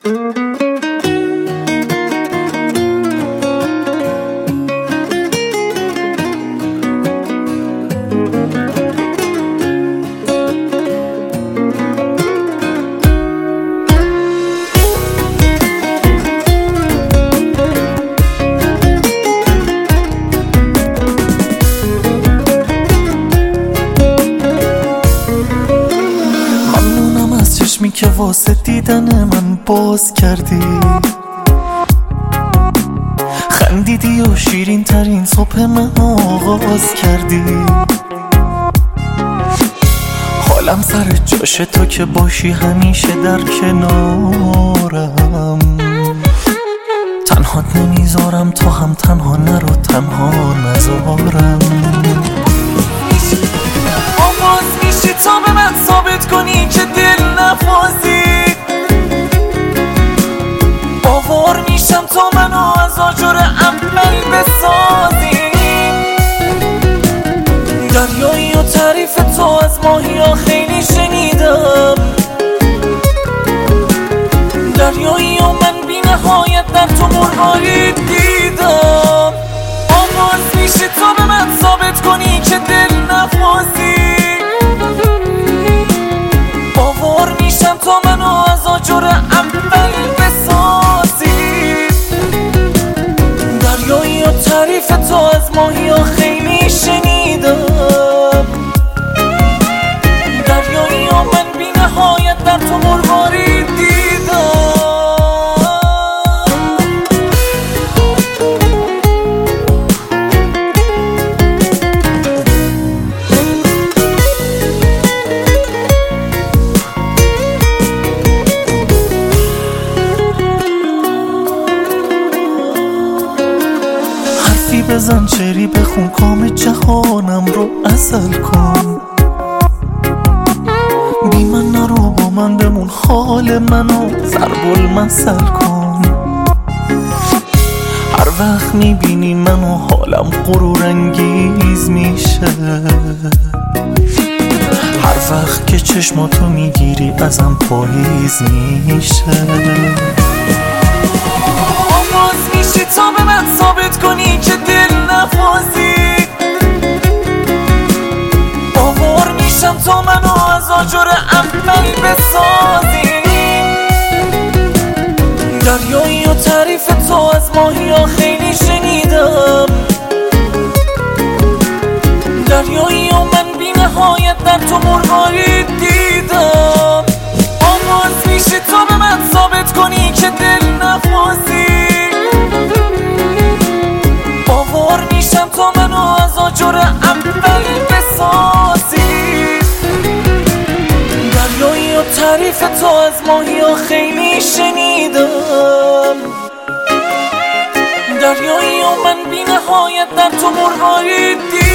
که واسه دیدن من باز کردی، خندیدی و شیرین ترین صبح من آغاز کردی. حالم سر جاش تو که باشی همیشه در کنارم، تنهات نمیذارم تو هم تنها نرو تنها نذارم. آواز میشی تا به من ثابت کنی که دل نفازی، باور میشم تا منو از آجر عمل بسازی. دریایی و تعریف تو از ماهی ها خیلی شنیدم، دریایی و من بی نهایت در تو مرغاری دیدم. آواز میشی تا به من ثابت کنی که دل نفازی، باور میشم تا منو از آجر عمل بسازی. دریایی و تعریف تو از ماهی ها خیلی شنیدم، دریایی و من بی نهایت در تو مرغاری دیدم. بزن شعری بخون کام جهانم رو عسل کن، بی من نرو با من بمون حال منو ضرب المثل کن. هر وقت میبینی منو حالم غرور انگیز میشه، هر وقت که چشماتو میگیری ازم پاییز میشه. آواز میشی تا به من ثابت کنی که دل نفازی، باور میشم تا منو از آجر عمل بسازی. دریایی و تعریف تو از ماهی ها خیلی شنیدم، دریایی و من بی نهایت در تو مرغاری دیدم. آواز میشی تا به من ثابت کنی که دل نفازی، باور میشم تا منو از آجر عمل بسازی. دریایی و تعریف تو از ماهی ها خیلی شنیدم، دریایی و من بی نهایت در تو مرغاری دیدم.